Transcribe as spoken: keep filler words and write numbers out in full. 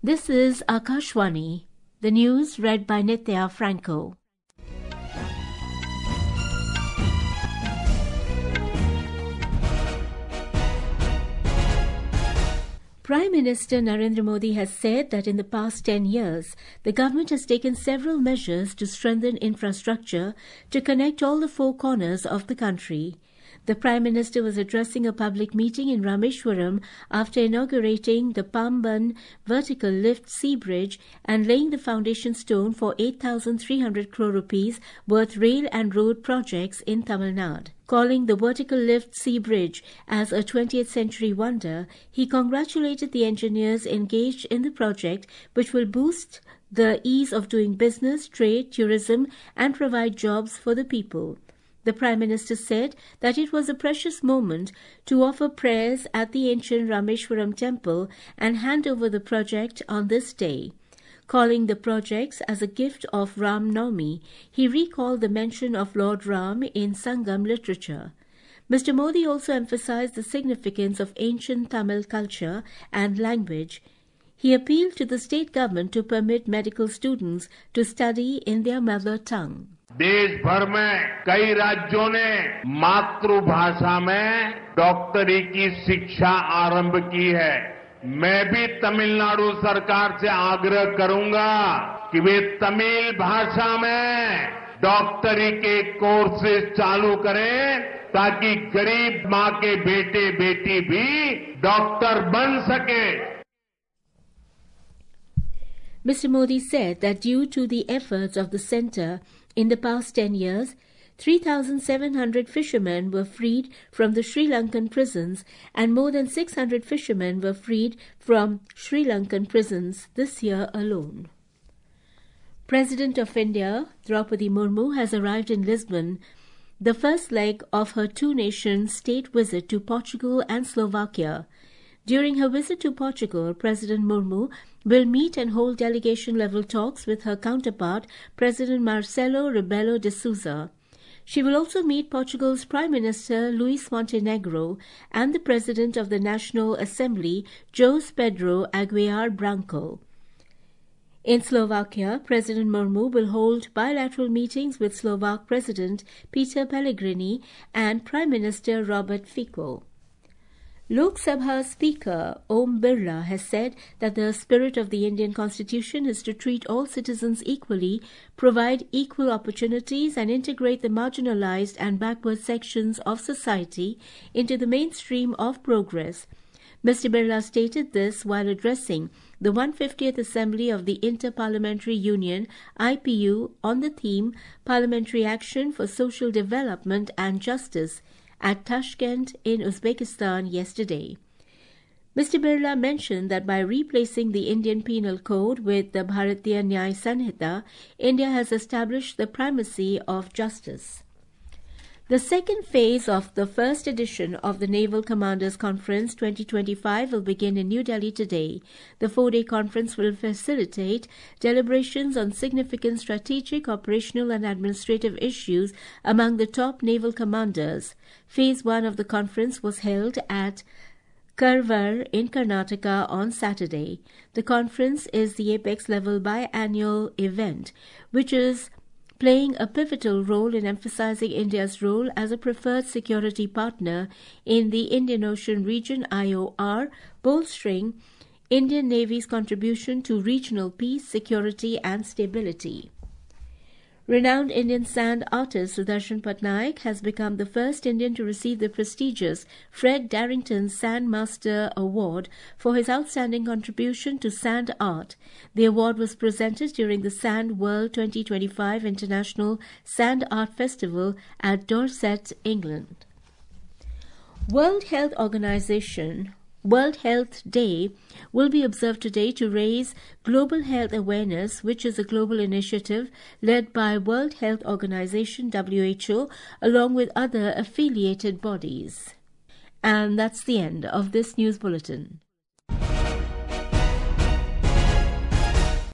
This is Akashwani, the news read by Nithya Franco. Prime Minister Narendra Modi has said that in the past ten years, the government has taken several measures to strengthen infrastructure to connect all the four corners of the country. The Prime Minister was addressing a public meeting in Rameshwaram after inaugurating the Pamban Vertical Lift Sea Bridge and laying the foundation stone for eight thousand three hundred crore rupees worth rail and road projects in Tamil Nadu. Calling the Vertical Lift Sea Bridge as a twentieth century wonder, he congratulated the engineers engaged in the project, which will boost the ease of doing business, trade, tourism, and provide jobs for the people. The Prime Minister said that it was a precious moment to offer prayers at the ancient Rameshwaram temple and hand over the project on this day. Calling the projects as a gift of Ram Navami, he recalled the mention of Lord Ram in Sangam literature. Mister Modi also emphasized the significance of ancient Tamil culture and language. He appealed to the state government to permit medical students to study in their mother tongue. देश भर में कई राज्यों ने मातृभाषा में डॉक्टरी की शिक्षा आरंभ की है। मैं भी तमिलनाडु सरकार से आग्रह करूंगा कि वे तमिल भाषा में डॉक्टरी के कोर्सेज चालू करें ताकि गरीब मां के बेटे बेटी भी डॉक्टर बन सके। Mister Modi said that due to the efforts of the centre in the past ten years, three thousand seven hundred fishermen were freed from the Sri Lankan prisons and more than six hundred fishermen were freed from Sri Lankan prisons this year alone. President of India, Draupadi Murmu, has arrived in Lisbon, the first leg of her two-nation state visit to Portugal and Slovakia. During her visit to Portugal, President Murmu will meet and hold delegation-level talks with her counterpart, President Marcelo Rebelo de Sousa. She will also meet Portugal's Prime Minister Luís Montenegro and the President of the National Assembly, José Pedro Aguiar Branco. In Slovakia, President Murmu will hold bilateral meetings with Slovak President Peter Pellegrini and Prime Minister Robert Fico. Lok Sabha Speaker Om Birla has said that the spirit of the Indian Constitution is to treat all citizens equally, provide equal opportunities and integrate the marginalized and backward sections of society into the mainstream of progress. Mister Birla stated this while addressing the one hundred fiftieth Assembly of the Inter-Parliamentary Union I P U on the theme Parliamentary Action for Social Development and Justice at Tashkent in Uzbekistan yesterday. Mister Birla mentioned that by replacing the Indian Penal Code with the Bharatiya Nyaya Sanhita, India has established the primacy of justice. The second phase of the first edition of the Naval Commanders Conference twenty twenty-five will begin in New Delhi today. The four-day conference will facilitate deliberations on significant strategic, operational and administrative issues among the top naval commanders. Phase one of the conference was held at Karwar in Karnataka on Saturday. The conference is the apex-level biannual event, which is playing a pivotal role in emphasizing India's role as a preferred security partner in the Indian Ocean region I O R, bolstering Indian Navy's contribution to regional peace, security and stability. Renowned Indian sand artist Sudarshan Patnaik has become the first Indian to receive the prestigious Fred Darrington Sand Master Award for his outstanding contribution to sand art. The award was presented during the Sand World twenty twenty-five International Sand Art Festival at Dorset, England. World Health Organization World Health Day will be observed today to raise global health awareness, which is a global initiative led by World Health Organization W H O along with other affiliated bodies. And that's the end of this news bulletin.